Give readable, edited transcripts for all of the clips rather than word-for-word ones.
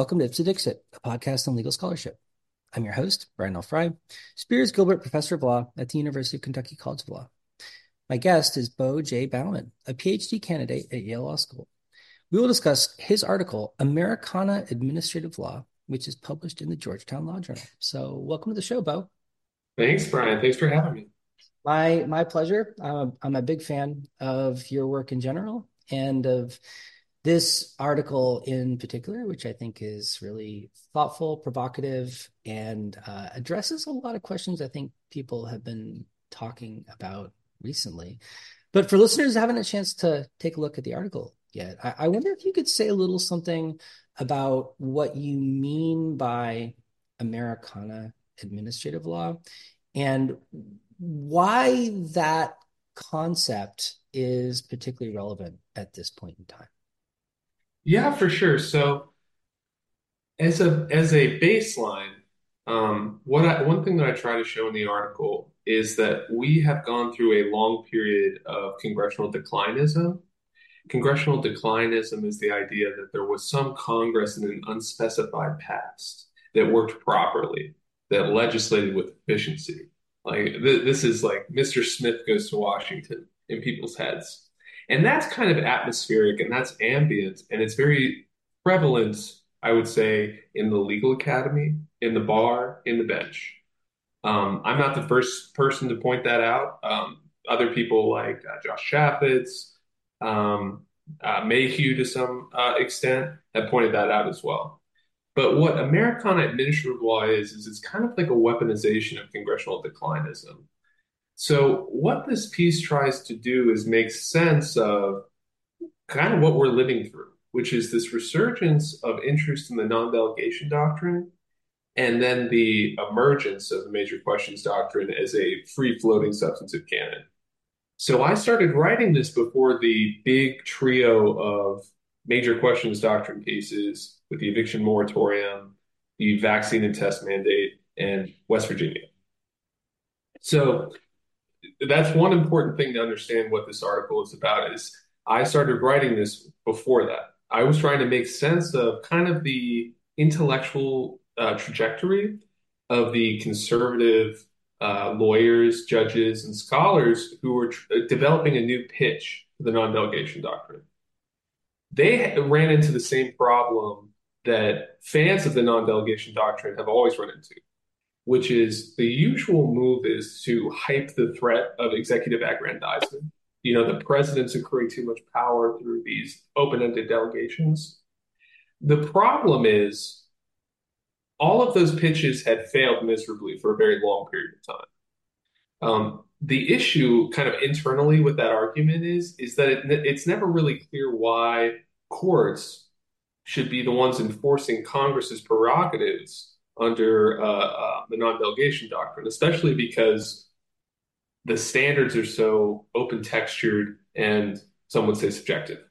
welcome to Ipse Dixit, a podcast on legal scholarship. I'm your host, Brian L. Fry, Spears Gilbert Professor of Law at the University of Kentucky College of Law. My guest is Bo J. Bauman, a PhD candidate at Yale Law School. We will discuss his article, Americana Administrative Law, which is published in the Georgetown Law Journal. So welcome to the show, Bo. Thanks, Brian. Thanks for having me. My pleasure. I'm a big fan of your work in general and of this article in particular, which I think is really thoughtful, provocative, and addresses a lot of questions I think people have been talking about recently. But for listeners who haven't had a chance to take a look at the article yet, I wonder if you could say a little something about what you mean by Americana administrative law and why that concept is particularly relevant at this point in time. Yeah, for sure. So as a baseline, one thing that I try to show in the article is that we have gone through a long period of congressional declinism. Congressional declinism is the idea that there was some Congress in an unspecified past that worked properly, that legislated with efficiency. Like this is like Mr. Smith goes to Washington in people's heads. And that's kind of atmospheric and that's ambient and it's very prevalent, I would say, in the legal academy, in the bar, in the bench. I'm not the first person to point that out. Other people like Josh Chaffetz, um, Mayhew to some extent have pointed that out as well. But what Americana administrative law is it's kind of like a weaponization of congressional declinism. So what this piece tries to do is make sense of kind of what we're living through, which is this resurgence of interest in the non-delegation doctrine and then the emergence of the major questions doctrine as a free-floating substantive canon. So I started writing this before the big trio of major questions doctrine cases with the eviction moratorium, the vaccine and test mandate, and West Virginia. So that's one important thing to understand what this article is about is I started writing this before that. I was trying to make sense of kind of the intellectual trajectory of the conservative lawyers, judges, and scholars who were developing a new pitch for the non-delegation doctrine. They ran into the same problem that fans of the non-delegation doctrine have always run into, which is the usual move is to hype the threat of executive aggrandizement. You know, the president's accruing too much power through these open-ended delegations. The problem is all of those pitches had failed miserably for a very long period of time. The issue kind of internally with that argument is that it's never really clear why courts should be the ones enforcing Congress's prerogatives under the non-delegation doctrine, especially because the standards are so open textured and some would say subjective.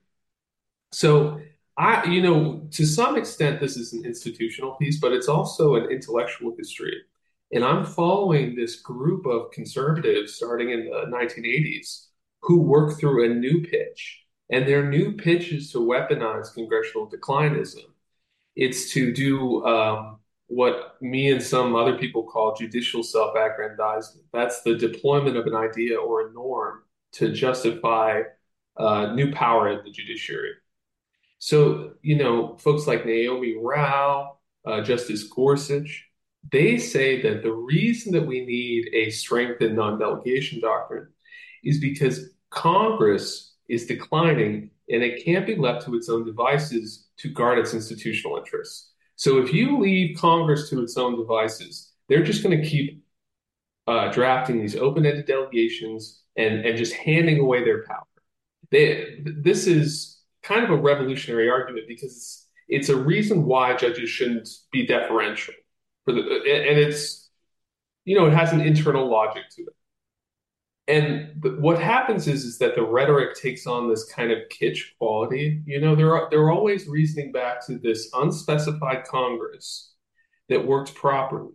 So to some extent, this is an institutional piece, but it's also an intellectual history. And I'm following this group of conservatives starting in the 1980s who work through a new pitch. And their new pitch is to weaponize congressional declinism. It's to do what me and some other people call judicial self-aggrandizement. That's the deployment of an idea or a norm to justify new power in the judiciary. So, folks like Naomi Rao, Justice Gorsuch, they say that the reason that we need a strengthened non-delegation doctrine is because Congress is declining and it can't be left to its own devices to guard its institutional interests. So if you leave Congress to its own devices, they're just going to keep drafting these open-ended delegations and just handing away their power. This is kind of a revolutionary argument because it's a reason why judges shouldn't be deferential and it's it has an internal logic to it. And what happens is that the rhetoric takes on this kind of kitsch quality. They're always reasoning back to this unspecified Congress that worked properly.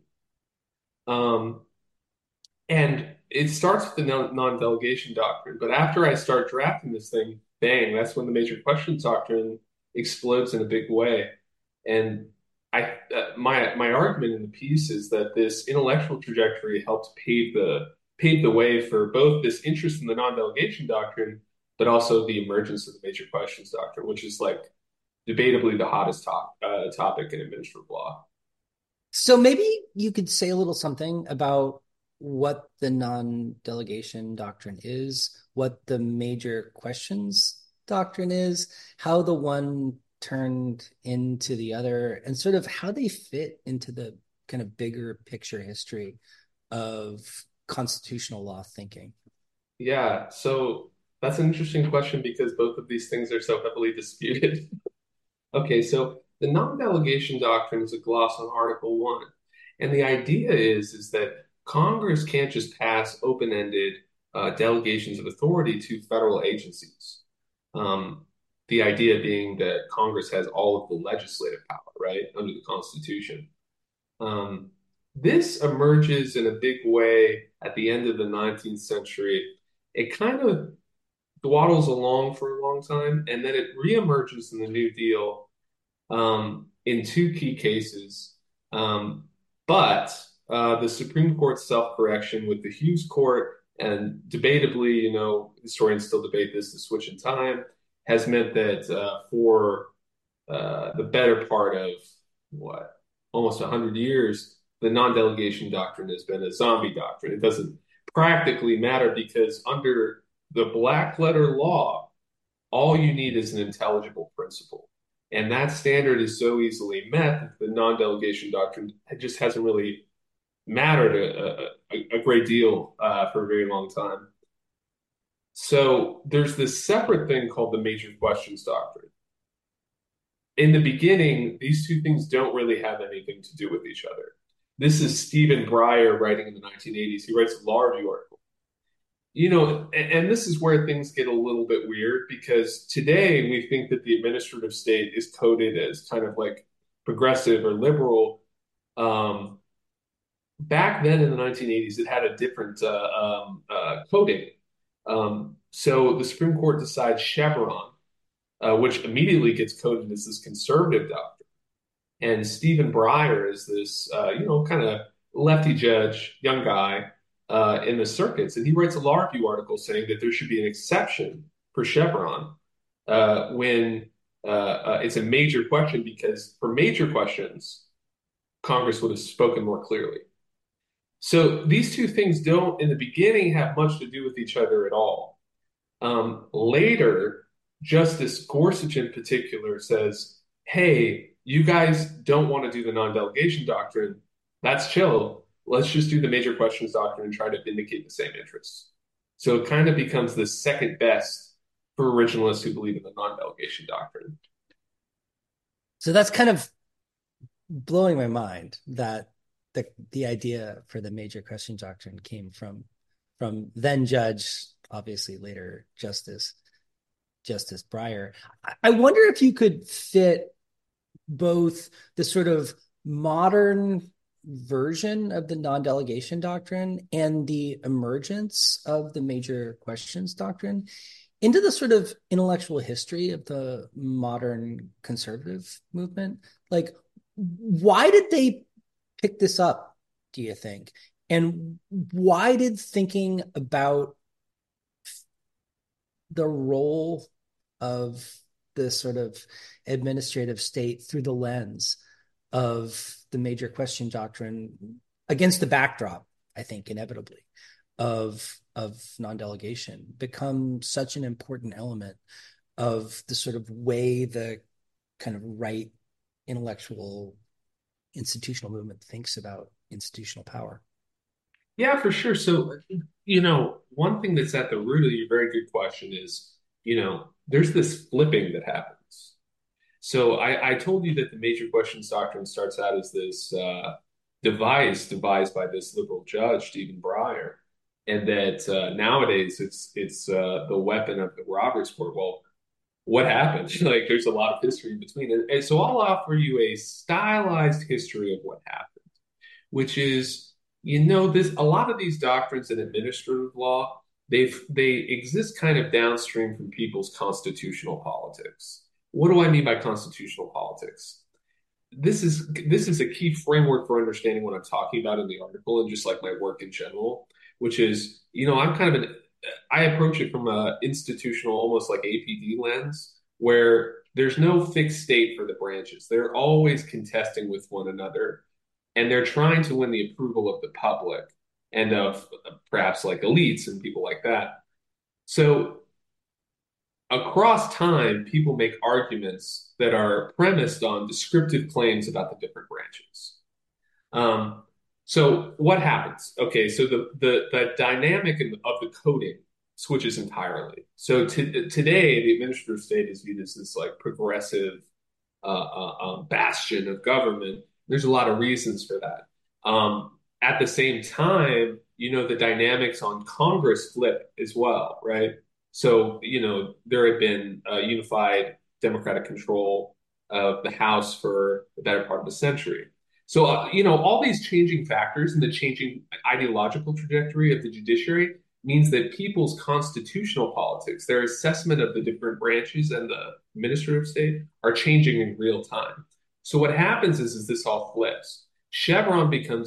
And it starts with the non-delegation doctrine. But after I start drafting this thing, bang, that's when the major questions doctrine explodes in a big way. And my argument in the piece is that this intellectual trajectory helped pave the way for both this interest in the non-delegation doctrine, but also the emergence of the major questions doctrine, which is like debatably the hottest topic in administrative law. So maybe you could say a little something about what the non-delegation doctrine is, what the major questions doctrine is, how the one turned into the other, and sort of how they fit into the kind of bigger picture history of constitutional law thinking. Yeah, so that's an interesting question because both of these things are so heavily disputed. Okay, so the non-delegation doctrine is a gloss on Article 1. And the idea is that Congress can't just pass open-ended delegations of authority to federal agencies. Um, the idea being that Congress has all of the legislative power, right, under the Constitution. Um, this emerges in a big way at the end of the 19th century. It kind of dwaddles along for a long time, and then it reemerges in the New Deal in two key cases. Um, but the Supreme Court's self-correction with the Hughes Court, and debatably, historians still debate this, the switch in time, has meant that for the better part of what, almost 100 years, the non-delegation doctrine has been a zombie doctrine. It doesn't practically matter because under the black letter law, all you need is an intelligible principle. And that standard is so easily met that the non-delegation doctrine just hasn't really mattered a great deal for a very long time. So there's this separate thing called the major questions doctrine. In the beginning, these two things don't really have anything to do with each other. This is Stephen Breyer writing in the 1980s. He writes a law review article. And this is where things get a little bit weird because today we think that the administrative state is coded as kind of like progressive or liberal. Um, Back then in the 1980s, it had a different coding. So the Supreme Court decides Chevron, which immediately gets coded as this conservative doctrine. And Stephen Breyer is this, kind of lefty judge, young guy in the circuits. And he writes a law review article saying that there should be an exception for Chevron when it's a major question, because for major questions, Congress would have spoken more clearly. So these two things don't, in the beginning, have much to do with each other at all. Later, Justice Gorsuch in particular says, hey, you guys don't want to do the non-delegation doctrine. That's chill. Let's just do the major questions doctrine and try to vindicate the same interests. So it kind of becomes the second best for originalists who believe in the non-delegation doctrine. So that's kind of blowing my mind that the idea for the major question doctrine came from then judge, obviously later Justice Breyer. I wonder if you could fit both the sort of modern version of the non-delegation doctrine and the emergence of the major questions doctrine into the sort of intellectual history of the modern conservative movement. Like, why did they pick this up, do you think? And why did thinking about the role of the sort of administrative state through the lens of the major question doctrine against the backdrop, I think, inevitably, of non-delegation become such an important element of the sort of way the kind of right intellectual institutional movement thinks about institutional power? Yeah, for sure. So, one thing that's at the root of your very good question is, there's this flipping that happens. So I told you that the major questions doctrine starts out as this device devised by this liberal judge, Stephen Breyer, and that nowadays it's the weapon of the Roberts Court. Well, what happened? Like, there's a lot of history in between, and so I'll offer you a stylized history of what happened, which is, this a lot of these doctrines in administrative law, they exist kind of downstream from people's constitutional politics. What do I mean by constitutional politics? this is a key framework for understanding what I'm talking about in the article and just like my work in general, which is, I'm kind of I approach it from a institutional, almost like APD lens, where there's no fixed state for the branches. They're always contesting with one another, and they're trying to win the approval of the public and of perhaps like elites and people like that. So across time, people make arguments that are premised on descriptive claims about the different branches. Um, so what happens? Okay, so the dynamic of the coding switches entirely. So today, the administrative state is viewed as this like progressive bastion of government. There's a lot of reasons for that. At the same time, the dynamics on Congress flip as well, right? So, there had been unified Democratic control of the House for the better part of a century. So, all these changing factors and the changing ideological trajectory of the judiciary means that people's constitutional politics, their assessment of the different branches and the administrative state, are changing in real time. So what happens is this all flips. Chevron becomes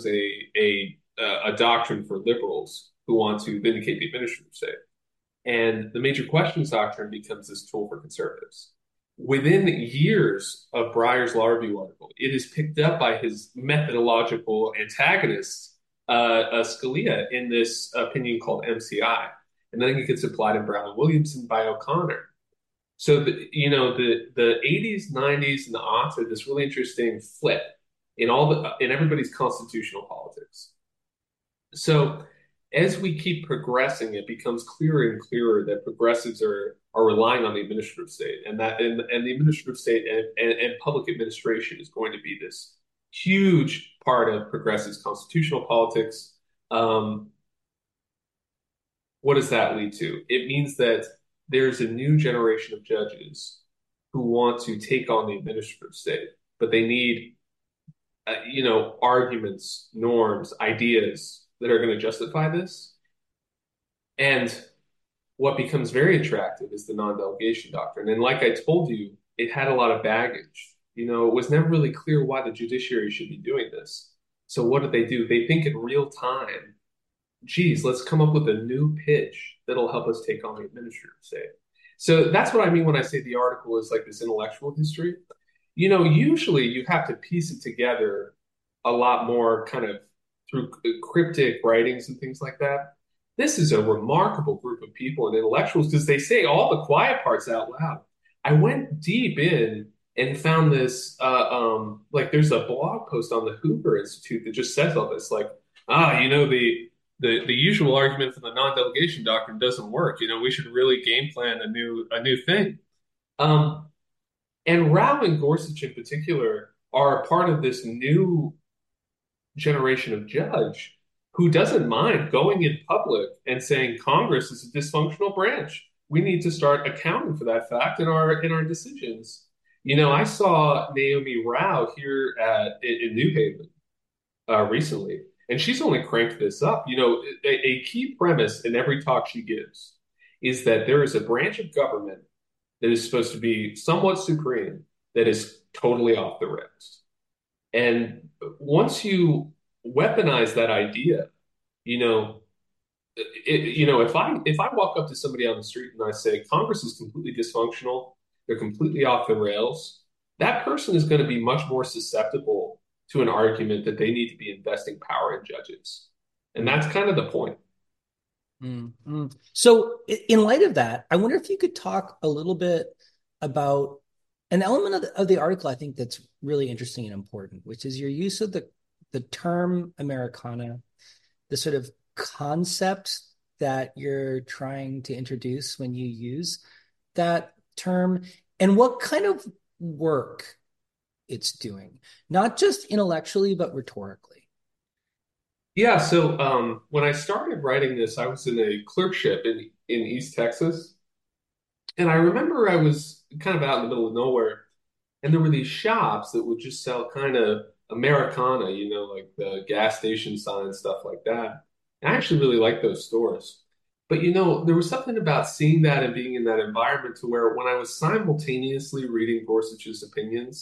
a doctrine for liberals who want to vindicate the administrative state, and the major questions doctrine becomes this tool for conservatives. Within years of Breyer's law review article, it is picked up by his methodological antagonist, Scalia, in this opinion called MCI, and then it gets applied in Brown and Williamson by O'Connor. So the 80s, 90s, and the aughts are this really interesting flip in everybody's constitutional politics. So as we keep progressing, it becomes clearer and clearer that progressives are relying on the administrative state, and the administrative state and public administration is going to be this huge part of progressives' constitutional politics. Um, what does that lead to? It means that there's a new generation of judges who want to take on the administrative state, but they need, arguments, norms, ideas that are going to justify this. And what becomes very attractive is the non-delegation doctrine. And like I told you, it had a lot of baggage. It was never really clear why the judiciary should be doing this. So what did they do? They think in real time, geez, let's come up with a new pitch that'll help us take on the administrative state. So that's what I mean when I say the article is like this intellectual history. Usually you have to piece it together a lot more kind of through cryptic writings and things like that. This is a remarkable group of people and intellectuals because they say all the quiet parts out loud. I went deep in and found this, like there's a blog post on the Hoover Institute that just says all this, like, the usual argument for the non-delegation doctrine doesn't work. We should really game plan a new thing. Um, and Rao and Gorsuch in particular are a part of this new generation of judge who doesn't mind going in public and saying Congress is a dysfunctional branch. We need to start accounting for that fact in our decisions. I saw Naomi Rao here in New Haven recently, and she's only cranked this up. A key premise in every talk she gives is that there is a branch of government that is supposed to be somewhat supreme that is totally off the rails. And once you weaponize that idea, if I walk up to somebody on the street and I say Congress is completely dysfunctional, they're completely off the rails, that person is going to be much more susceptible to an argument that they need to be investing power in judges. And that's kind of the point. Mm-hmm. So, in light of that, I wonder if you could talk a little bit about an element of the article I think that's really interesting and important, which is your use of the term Americana, the sort of concept that you're trying to introduce when you use that term, and what kind of work it's doing, not just intellectually, but rhetorically. Yeah, so when I started writing this, I was in a clerkship in East Texas. And I remember I was kind of out in the middle of nowhere, and there were these shops that would just sell kind of Americana, like the gas station signs, stuff like that. And I actually really liked those stores. But there was something about seeing that and being in that environment to where when I was simultaneously reading Gorsuch's opinions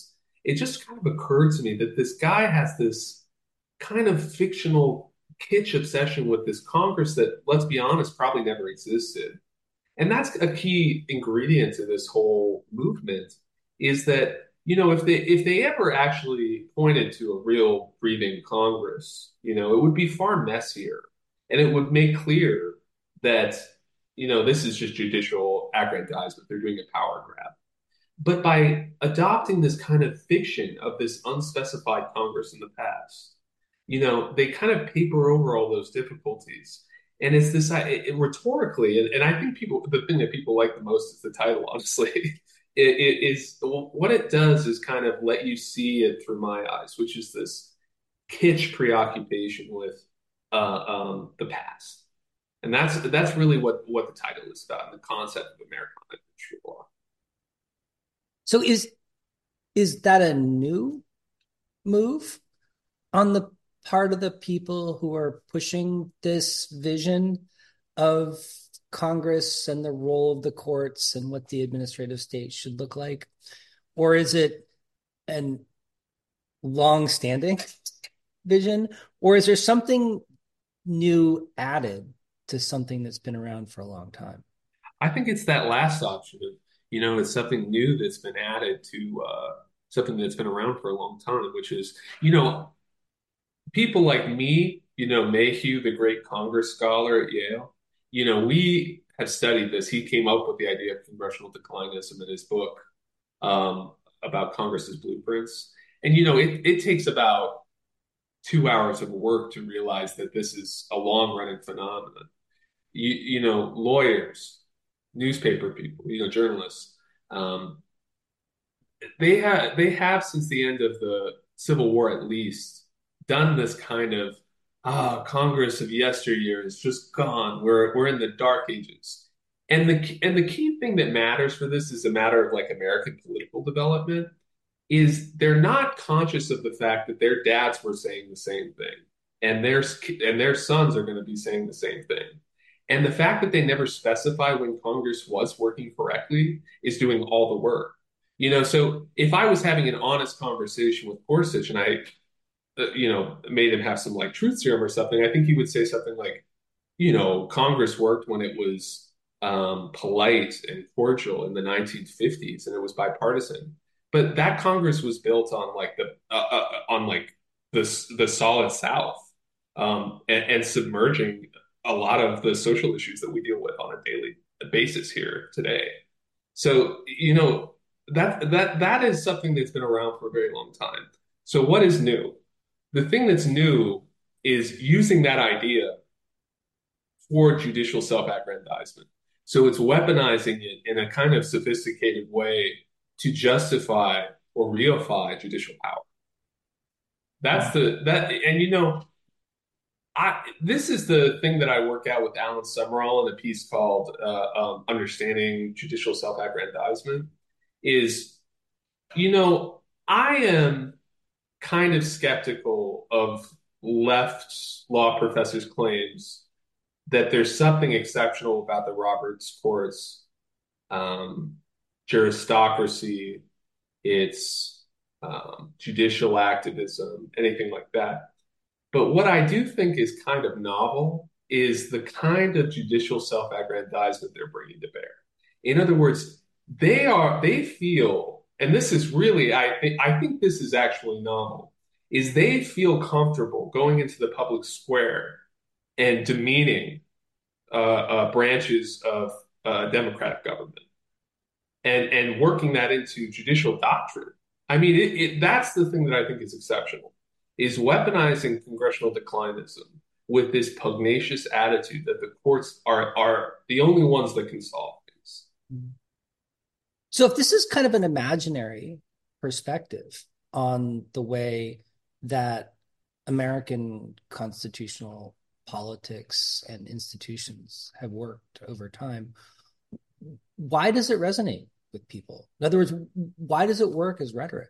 it just kind of occurred to me that this guy has this kind of fictional kitsch obsession with this Congress that, let's be honest, probably never existed. And that's a key ingredient to this whole movement is that, if they ever actually pointed to a real breathing Congress, it would be far messier. And it would make clear that, this is just judicial aggrandizement. They're doing a power grab. But by adopting this kind of fiction of this unspecified Congress in the past, they kind of paper over all those difficulties. And it's this rhetorically, and I think the thing that people like the most is the title, honestly. It is what it does is kind of let you see it through my eyes, which is this kitsch preoccupation with the past. And that's really what the title is about, the concept of American administrative law. So is that a new move on the part of the people who are pushing this vision of Congress and the role of the courts and what the administrative state should look like? Or is it an long-standing vision? Or is there something new added to something that's been around for a long time? I think it's that last option of, it's something new that's been added to something that's been around for a long time, which is, people like me, Mayhew, the great Congress scholar at Yale, we have studied this. He came up with the idea of congressional declinism in his book about Congress's blueprints. And, it takes about 2 hours of work to realize that this is a long-running phenomenon. Lawyers, newspaper people, journalists, um, they have since the end of the Civil War at least done this kind of Congress of yesteryear is just gone. We're in the dark ages. And the key thing that matters for this is a matter of like American political development is they're not conscious of the fact that their dads were saying the same thing and their sons are going to be saying the same thing. And the fact that they never specify when Congress was working correctly is doing all the work. So if I was having an honest conversation with Gorsuch and I, made him have some like truth serum or something, I think he would say something like, Congress worked when it was polite and cordial in the 1950s and it was bipartisan. But that Congress was built on like the solid South and submerging a lot of the social issues that we deal with on a daily basis here today. So, that is something that's been around for a very long time. So what is new? The thing that's new is using that idea for judicial self-aggrandizement. So it's weaponizing it in a kind of sophisticated way to justify or reify judicial power. That's the that and this is the thing that I work out with Alan Summerall in a piece called "Understanding Judicial Self-Aggrandizement." Is I am kind of skeptical of left law professors' claims that there's something exceptional about the Roberts Court's um, juristocracy, its judicial activism, anything like that. But what I do think is kind of novel is the kind of judicial self-aggrandizement they're bringing to bear. In other words, they feel, and this is really, I think this is actually novel, is they feel comfortable going into the public square and demeaning branches of democratic government and working that into judicial doctrine. I mean, that's the thing that I think is exceptional, is weaponizing congressional declinism with this pugnacious attitude that the courts are the only ones that can solve things. So if this is kind of an imaginary perspective on the way that American constitutional politics and institutions have worked over time, why does it resonate with people? In other words, why does it work as rhetoric?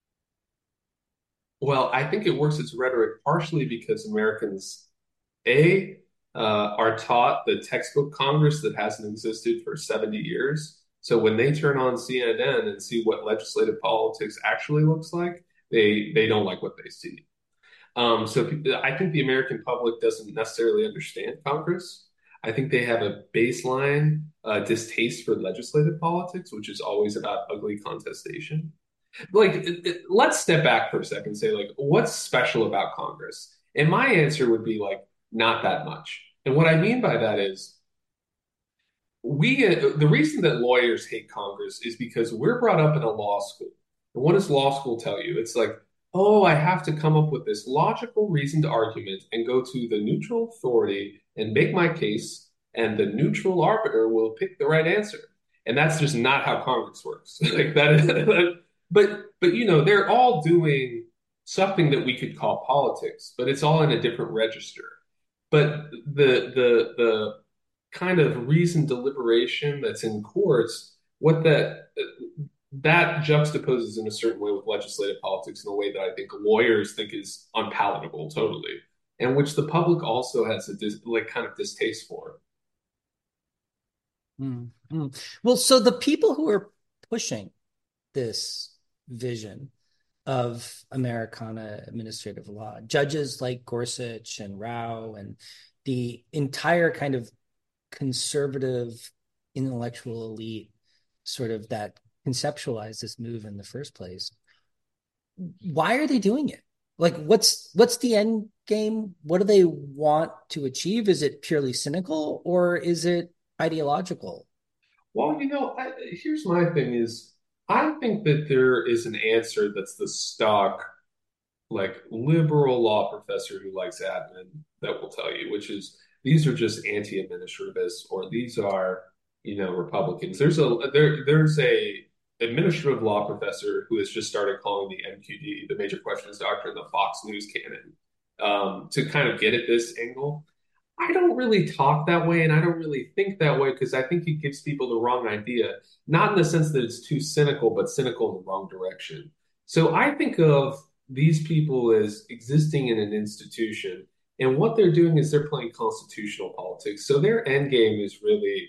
Well, I think it works as rhetoric partially because Americans, A, are taught the textbook Congress that hasn't existed for 70 years. So when they turn on CNN and see what legislative politics actually looks like, they don't like what they see. So I think the American public doesn't necessarily understand Congress. I think they have a baseline distaste for legislative politics, which is always about ugly contestation. Let's step back for a second and say, like, what's special about Congress? And my answer would be like, not that much. And what I mean by that is the reason that lawyers hate Congress is because we're brought up in a law school. And what does law school tell you? It's like, oh, I have to come up with this logical reasoned argument and go to the neutral authority and make my case, and the neutral arbiter will pick the right answer. And that's just not how Congress works. Like that, but they're all doing something that we could call politics, but it's all in a different register. But the kind of reasoned deliberation that's in courts, what that juxtaposes in a certain way with legislative politics in a way that I think lawyers think is unpalatable totally, and which the public also has kind of distaste for. Mm-hmm. Well, so the people who are pushing this vision of Americana administrative law, judges like Gorsuch and Rao and the entire kind of conservative intellectual elite sort of that conceptualized this move in the first place, why are they doing it? Like, what's the end game? What do they want to achieve? Is it purely cynical or is it ideological? Well, here's my thing is I think that there is an answer that's the stock, like liberal law professor who likes admin that will tell you, which is these are just anti-administrativists or these are, Republicans. There's a administrative law professor who has just started calling the MQD, the Major Questions Doctrine, the Fox News canon, to kind of get at this angle. I don't really talk that way and I don't really think that way because I think it gives people the wrong idea, not in the sense that it's too cynical, but cynical in the wrong direction. So I think of these people as existing in an institution, and what they're doing is they're playing constitutional politics. So their end game is really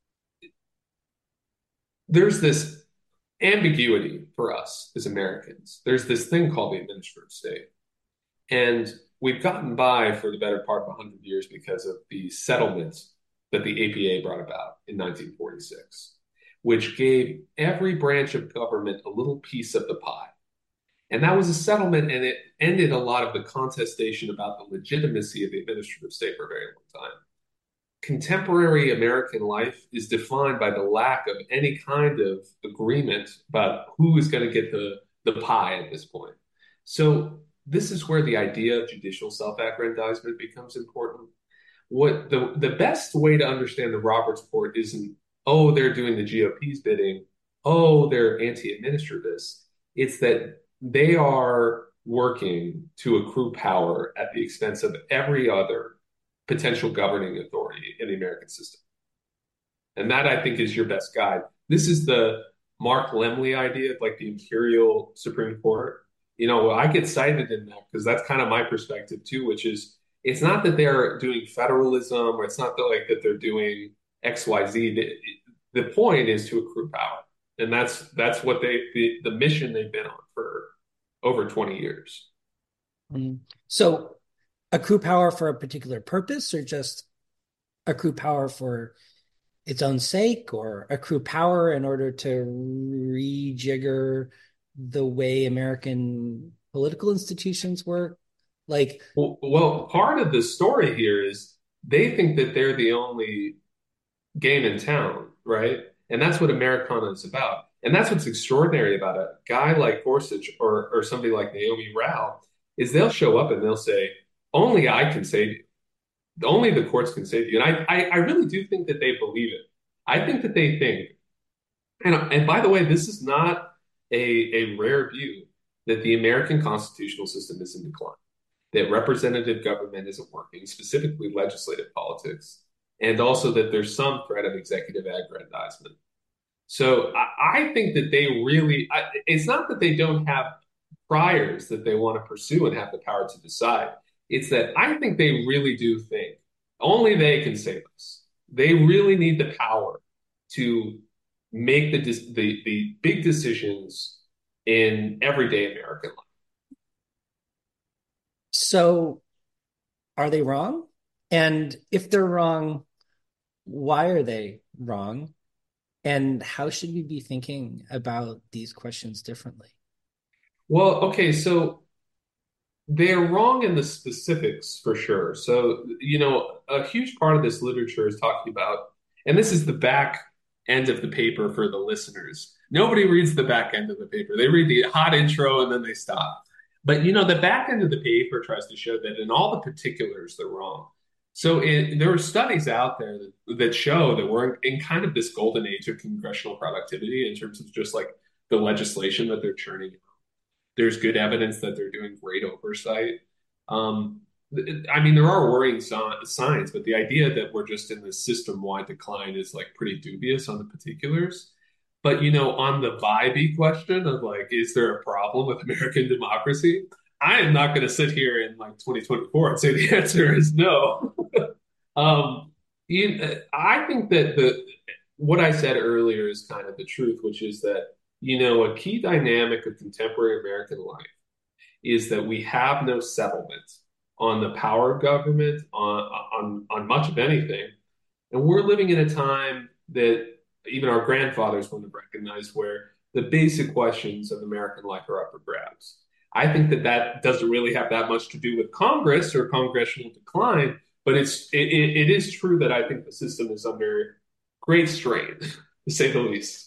there's this ambiguity for us as Americans. There's this thing called the administrative state. And we've gotten by for the better part of 100 years because of the settlements that the APA brought about in 1946, which gave every branch of government a little piece of the pie. And that was a settlement, and it ended a lot of the contestation about the legitimacy of the administrative state for a very long time. Contemporary American life is defined by the lack of any kind of agreement about who is going to get the pie at this point. So this is where the idea of judicial self-aggrandizement becomes important. What the best way to understand the Roberts Court isn't, oh, they're doing the GOP's bidding, oh, they're anti-administrativists. It's that they are working to accrue power at the expense of every other potential governing authority in the American system. And that, I think, is your best guide. This is the Mark Lemley idea of like the imperial Supreme Court. I get cited in that because that's kind of my perspective too, which is it's not that they're doing federalism or it's not that they're doing XYZ. The point is to accrue power. And that's what the mission they've been on for over 20 years. So accrue power for a particular purpose or just accrue power for its own sake or accrue power in order to rejigger the way American political institutions work? Well, part of the story here is they think that they're the only game in town, right? And that's what Americana is about. And that's what's extraordinary about a guy like Gorsuch or somebody like Naomi Rao is they'll show up and they'll say, only I can save you. Only the courts can save you. And I really do think that they believe it. I think that they think, and by the way, this is not a rare view that the American constitutional system is in decline, that representative government isn't working, specifically legislative politics, and also that there's some threat of executive aggrandizement. So I think that they really, it's not that they don't have priors that they want to pursue and have the power to decide. It's that I think they really do think only they can save us. They really need the power to make the big decisions in everyday American life. So are they wrong? And if they're wrong, why are they wrong? And how should we be thinking about these questions differently? Well, okay, so they're wrong in the specifics for sure. So, a huge part of this literature is talking about, and this is the back end of the paper for the listeners. Nobody reads the back end of the paper. They read the hot intro and then they stop. But, the back end of the paper tries to show that in all the particulars, they're wrong. So, there are studies out there that show that we're in kind of this golden age of congressional productivity in terms of just like the legislation that they're churning. There's good evidence that they're doing great oversight. Um, I mean, there are worrying signs, but the idea that we're just in this system-wide decline is like pretty dubious on the particulars. But on the vibe question of like, is there a problem with American democracy? I am not going to sit here in like 2024 and say the answer is no. um, I think that the what I said earlier is kind of the truth, which is that a key dynamic of contemporary American life is that we have no settlement on the power of government, on much of anything. And we're living in a time that even our grandfathers wouldn't have recognized where the basic questions of American life are up for grabs. I think that that doesn't really have that much to do with Congress or congressional decline, but it is true that I think the system is under great strain, to say the least.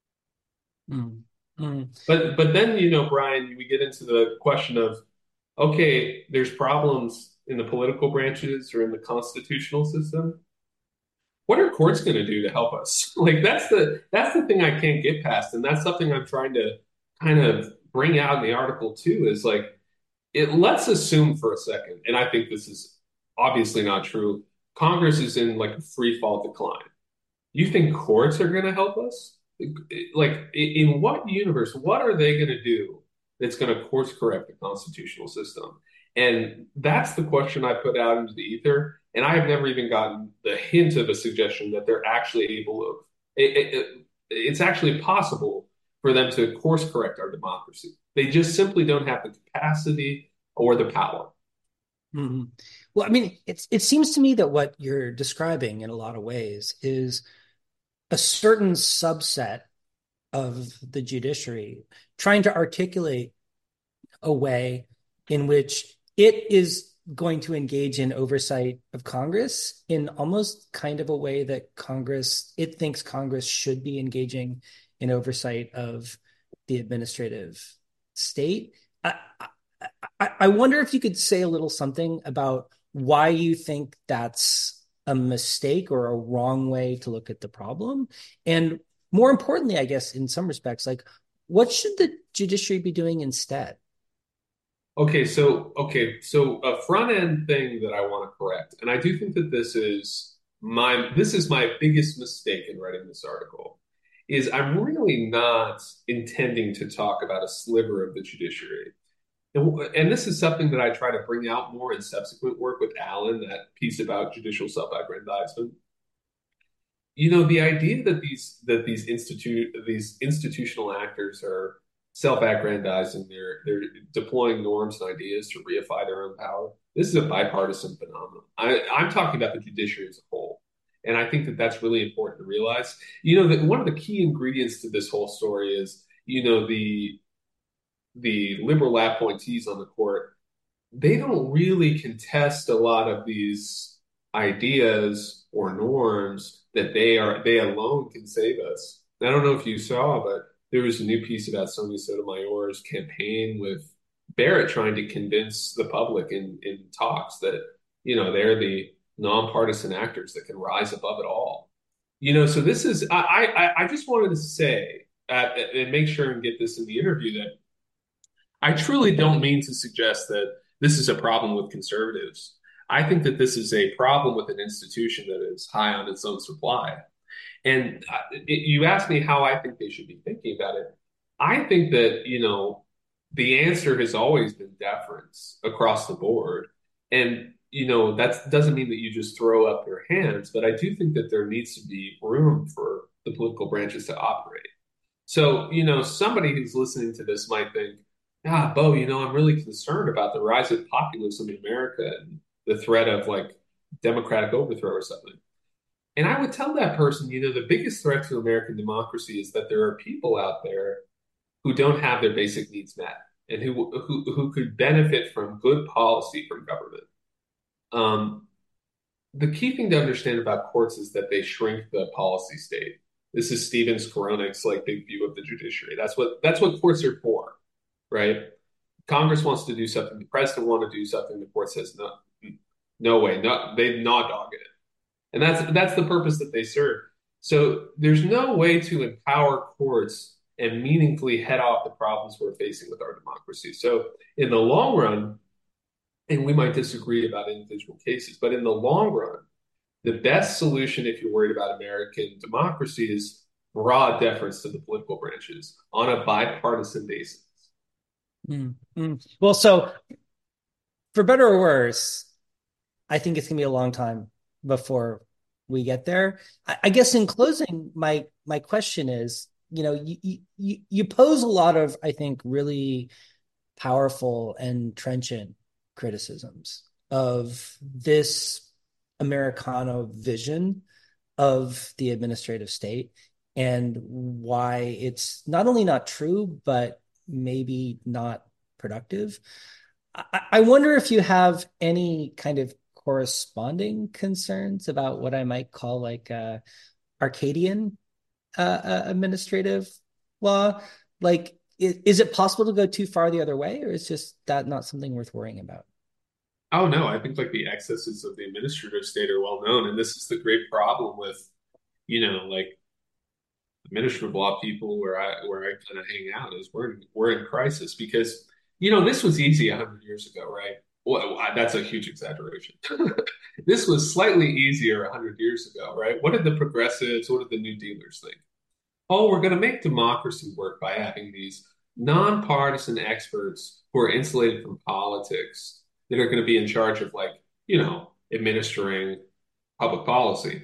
Mm. Mm. But then, Brian, we get into the question of, okay, there's problems in the political branches or in the constitutional system. What are courts going to do to help us? Like that's the thing I can't get past, and that's something I'm trying to kind of bring out in the article too. Is like let's assume for a second, and I think this is obviously not true. Congress is in like a free fall decline. You think courts are going to help us? Like, in what universe, what are they going to do that's going to course correct the constitutional system? And that's the question I put out into the ether. And I have never even gotten the hint of a suggestion that they're actually able of. It's actually possible for them to course correct our democracy. They just simply don't have the capacity or the power. Mhm. Well, I mean, it seems to me that what you're describing in a lot of ways is a certain subset of the judiciary trying to articulate a way in which it is going to engage in oversight of Congress in almost kind of a way that it thinks Congress should be engaging in oversight of the administrative state. I wonder if you could say a little something about why you think that's a mistake or a wrong way to look at the problem. And more importantly, I guess, in some respects, like what should the judiciary be doing instead? Okay, so a front end thing that I want to correct, and I do think that this is my biggest mistake in writing this article, is I'm really not intending to talk about a sliver of the judiciary. And this is something that I try to bring out more in subsequent work with Alan, that piece about judicial self-aggrandizement. The idea that these institutional actors are self-aggrandizing, they're deploying norms and ideas to reify their own power. This is a bipartisan phenomenon. I'm talking about the judiciary as a whole, and I think that that's really important to realize. That one of the key ingredients to this whole story is the liberal appointees on the court, they don't really contest a lot of these ideas or norms that they alone can save us. I don't know if you saw, but there was a new piece about Sonia Sotomayor's campaign with Barrett trying to convince the public in talks that they're the nonpartisan actors that can rise above it all. So this is I just wanted to say and make sure and get this in the interview that I truly don't mean to suggest that this is a problem with conservatives. I think that this is a problem with an institution that is high on its own supply. And you asked me how I think they should be thinking about it. I think that, the answer has always been deference across the board. And, that doesn't mean that you just throw up your hands, but I do think that there needs to be room for the political branches to operate. So, somebody who's listening to this might think, Bo, I'm really concerned about the rise of populism in America and the threat of like democratic overthrow or something. And I would tell that person, the biggest threat to American democracy is that there are people out there who don't have their basic needs met and who could benefit from good policy from government. The key thing to understand about courts is that they shrink the policy state. This is Steven Skowronek's like big view of the judiciary. That's what courts are for, right? Congress wants to do something, the president wants to do something, the court says no, no way, no, they gnaw dog it, and that's the purpose that they serve. So there's no way to empower courts and meaningfully head off the problems we're facing with our democracy. So in the long run, and we might disagree about individual cases, but in the long run, the best solution if you're worried about American democracy is broad deference to the political branches on a bipartisan basis. Well, so for better or worse, I think it's going to be a long time before we get there. I guess in closing, my question is, you pose a lot of, I think, really powerful and trenchant criticisms of this Americano vision of the administrative state and why it's not only not true, but maybe not productive. I wonder if you have any kind of corresponding concerns about what I might call like Arcadian administrative law. Like, is it possible to go too far the other way, or is just that not something worth worrying about? Oh no, I think like the excesses of the administrative state are well known, and this is the great problem with, like administrative law people where I kind of hang out is we're in crisis because this was easy 100 years ago, right? Well, that's a huge exaggeration. This was slightly easier 100 years ago, right? What did the progressives, what did the New Dealers think? Oh, we're going to make democracy work by having these nonpartisan experts who are insulated from politics that are going to be in charge of like, administering public policy.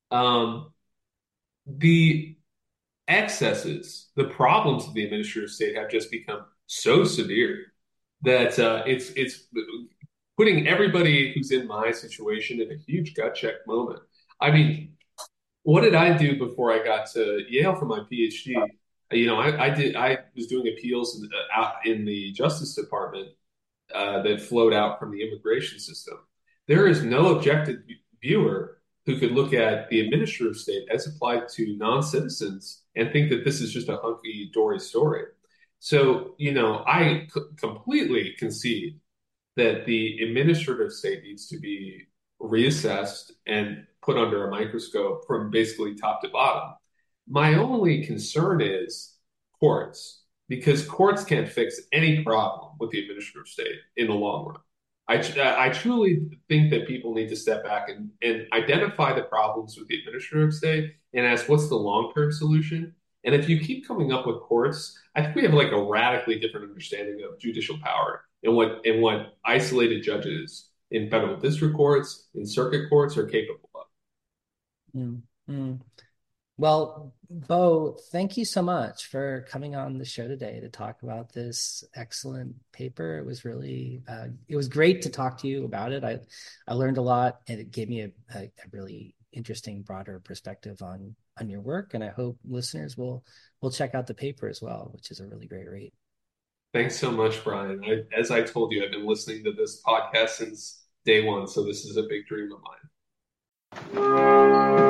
The excesses, the problems of the administrative state have just become so severe that it's putting everybody who's in my situation in a huge gut check moment. I mean, what did I do before I got to Yale for my PhD? I was doing appeals out in the Justice Department that flowed out from the immigration system. There is no objective viewer who could look at the administrative state as applied to non-citizens and think that this is just a hunky-dory story. So, I completely concede that the administrative state needs to be reassessed and put under a microscope from basically top to bottom. My only concern is courts, because courts can't fix any problem with the administrative state in the long run. I truly think that people need to step back and identify the problems with the administrative state and ask what's the long-term solution. And if you keep coming up with courts, I think we have like a radically different understanding of judicial power and what isolated judges in federal district courts, in circuit courts are capable of. Mm-hmm. Well, Bo, thank you so much for coming on the show today to talk about this excellent paper. It was really, it was great to talk to you about it. I learned a lot, and it gave me a really interesting, broader perspective on your work. And I hope listeners will check out the paper as well, which is a really great read. Thanks so much, Brian. As I told you, I've been listening to this podcast since day one, so this is a big dream of mine.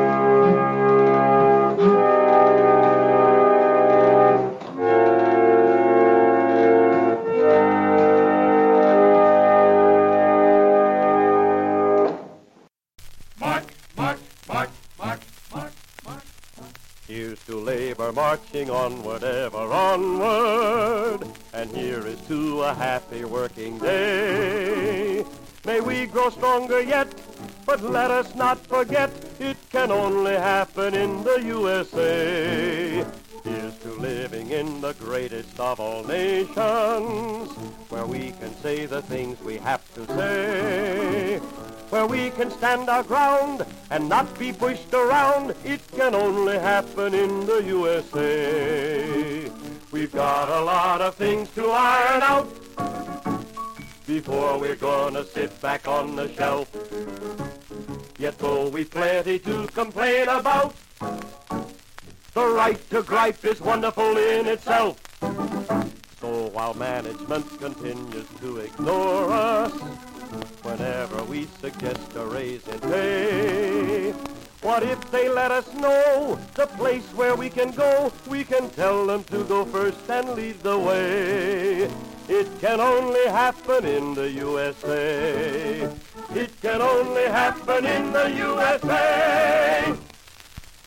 Here's to labor marching onward, ever onward, and here is to a happy working day. May we grow stronger yet, but let us not forget it can only happen in the USA. Here's to living in the greatest of all nations, where we can say the things we have to say. where we can stand our ground and not be pushed around. It can only happen in the USA. We've got a lot of things to iron out before we're gonna sit back on the shelf. Yet though we've plenty to complain about, the right to gripe is wonderful in itself. So while management continues to ignore us whenever we suggest a raise in pay, what if they let us know the place where we can go? We can tell them to go first and lead the way. It can only happen in the USA. It can only happen in the USA.